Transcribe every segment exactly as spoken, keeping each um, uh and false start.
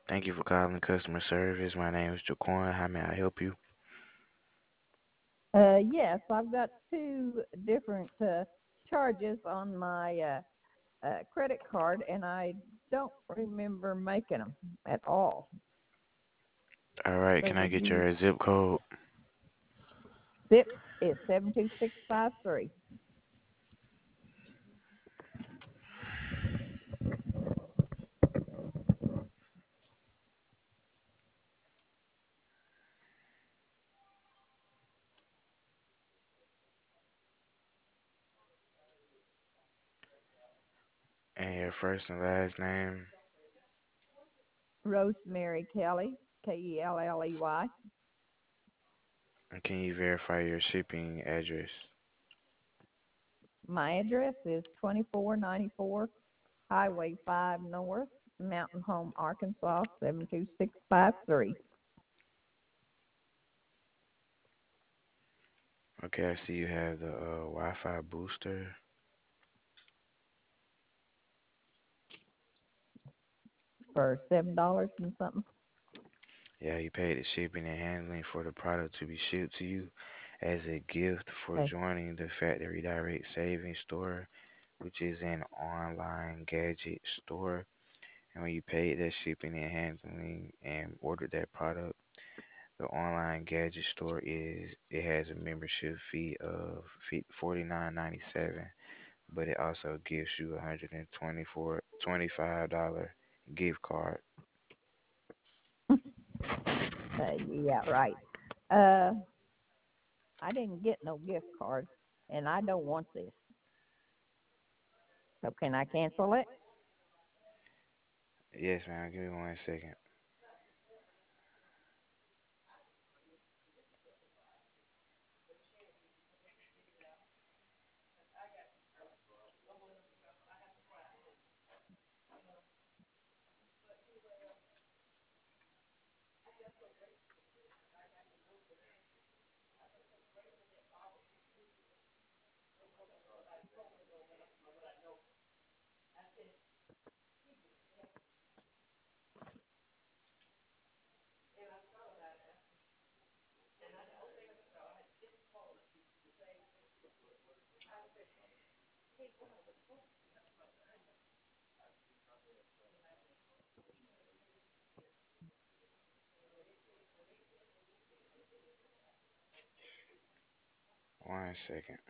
Thank you for calling customer service. My name is Jaquan. How may I help you? Uh, yes, I've got two different uh, charges on my uh, uh, credit card, and I don't remember making them at all. All right, So can I would get you your zip code? zip is seven two six five three. And your first and last name? Rosemary Kelly, K E L L E Y. And can you verify your shipping address? My address is twenty-four ninety-four Highway five North, Mountain Home, Arkansas, seven two six five three. Okay, I see you have the uh, Wi-Fi booster. For seven dollars and something. Yeah, you paid the shipping and handling for the product to be shipped to you as a gift for Okay. joining the Factory Direct Savings Store, which is an online gadget store. And when you paid that shipping and handling and ordered that product, the online gadget store is it has a membership fee of forty nine ninety seven, but it also gives you a hundred and twenty four twenty five dollar gift card. Uh, yeah, right. Uh, I didn't get no gift card, and I don't want this. So can I cancel it? Yes, ma'am. Give me one second. One second.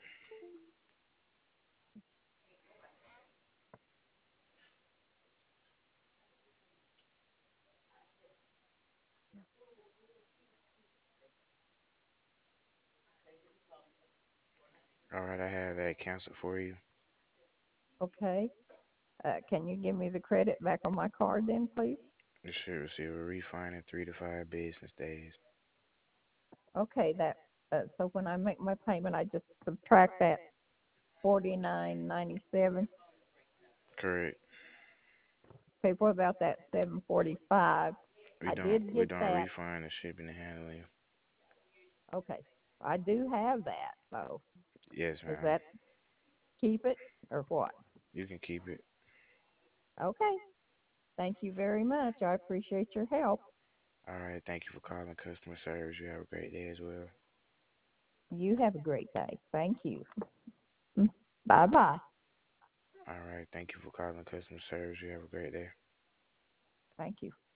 All right, I have that canceled for you. Okay. Uh, can you give me the credit back on my card then, please? You should receive a refund in three to five business days. Okay. That. Uh, so when I make my payment, I just subtract that forty nine ninety seven. Correct. Okay. What about that seven forty five? We I don't did we get don't that. refund the shipping and handling. Okay. I do have that. So Yes, does ma'am. that keep it or what? You can keep it. Okay. Thank you very much. I appreciate your help. All right, thank you for calling customer service. You have a great day as well. You have a great day. Thank you. Bye bye. All right, thank you for calling customer service. You have a great day. Thank you.